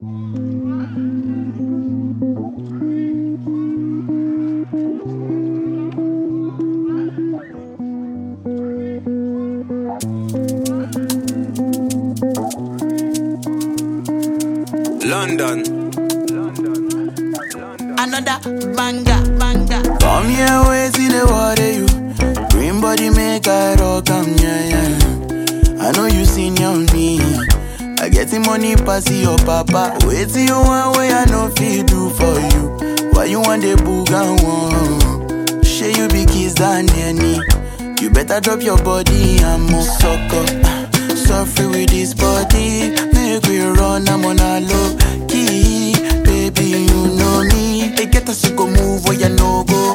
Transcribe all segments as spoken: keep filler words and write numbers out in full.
London. Another banger, banger. Come here, wait till the water you. Green body make I rock, come yeah, yeah. I know you seen on me. I get the money pass your papa. Wait till you want way I know feel do for you. Why you want the boogan one? Share you be kiss than any. You better drop your body and move sucker. Suffer with this body. Make we run, I'm on a low key. Baby, you know me. They get us to go move where you no go.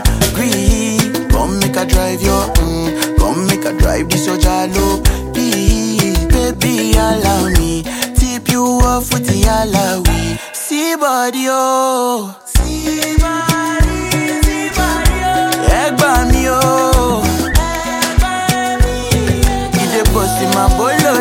Green, come make a drive your mm. Come make a drive this your jalo. Please, baby, allow me. Tip you off with the alawi. See body, oh. See body, see body, oh. Egg by me, oh. Egg by me. Get the boss in my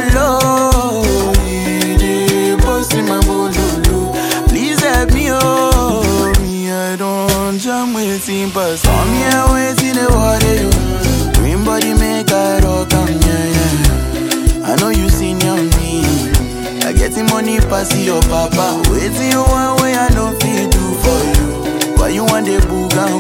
bololo. Get the boss in my bololo. Please help me, oh. Me, I don't jam waiting, but come here, waiting the water, you. Green body make I rock, come yeah, yeah. I know you seen on me. I get the money pass your papa. Wait till you want way I know feel do for you. Why you want the boogan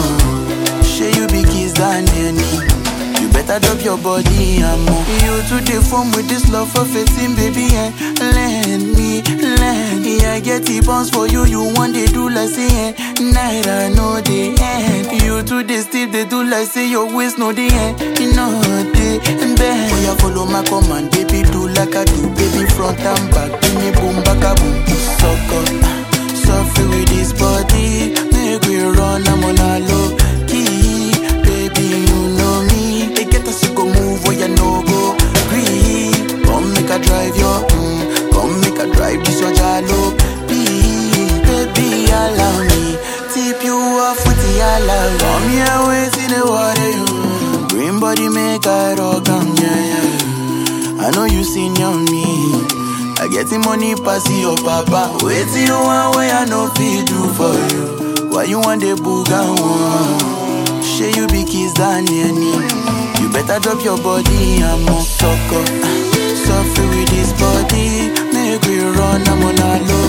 one? Share you be kiss than any. You better drop your body and move. You to the phone with this love for fifteen, baby, and lend me, lend me. I get the bounce for you. You want they do like say eh. Night I know the end. You to the still they do like say your waist no the end. You know the bend. Oh, you follow my command, baby, do like I do, baby, front and back. Give me boom, back a boom, sucker. Suffer with this body, make we run, I'm on a low key. Baby, you know me. They get us to go move where you no go. Green, come make a drive your mm. Come make a drive this your jalo. Please, baby, allow me. Tip you off with the alawi. Come here, wait in the water, you. Green body make I rock, come yeah, yeah. I know you seen on me. I get the money pass your papa. Wait till you want way I know feel do for you. Why you want the boogan one? Share you be kiss than any. You better drop your body and move sucker. Suffer with this body. Make we run, I'm on a low